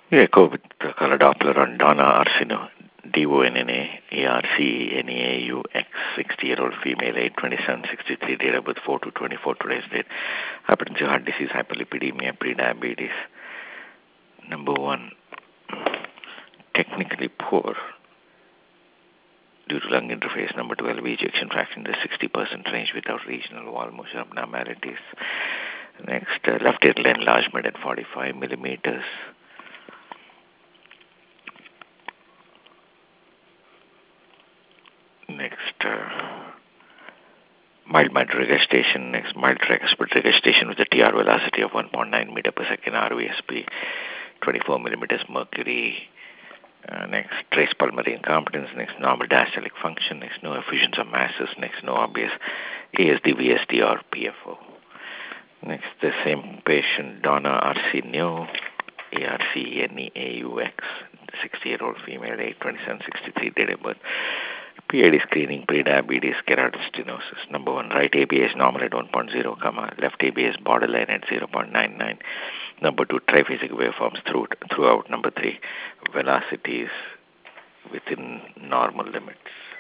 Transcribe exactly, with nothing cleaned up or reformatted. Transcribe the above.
Yeah, go with the color Doppler on Donna Arseneau, D O N N A A R C N E A U X, sixty-year-old female, age twenty-seven sixty-three, date of birth four two twenty-four, today's date. Hypertension, heart disease, hyperlipidemia, prediabetes. Number one, technically poor due to lung interface. Number two, L V ejection fraction in the sixty percent range without regional wall motion abnormalities. Next, uh, left atrial enlargement at forty-five millimeters. Next, uh, mild mitral regurgitation. Next, mild tricuspid regurgitation with a T R velocity of one point nine meter per second, R V S P, twenty-four millimeters mercury. Uh, next, trace pulmonary incompetence. Next, normal diastolic function. Next, no effusions of masses. Next, no obvious A S D, V S D, or P F O. Next, the same patient, Donna Arseneau, A R C N E A U X, sixty-year-old female, age twenty-seven sixty-three, date of birth. P I D screening, prediabetes, keratostenosis. Number one, right A B A is normal at one point zero, comma, left A B A is borderline at zero point nine nine. Number two, triphasic waveforms through, throughout. Number three, velocities within normal limits.